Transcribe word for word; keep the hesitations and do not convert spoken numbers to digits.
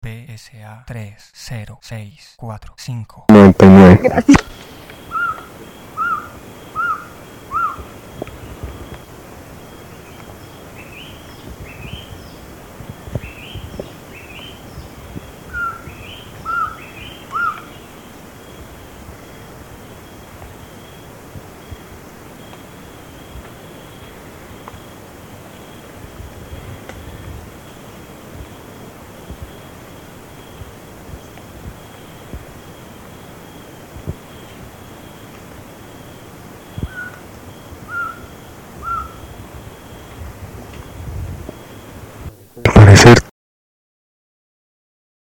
P S A tres cero seis cuatro cinco. noventa y nueve. Gracias.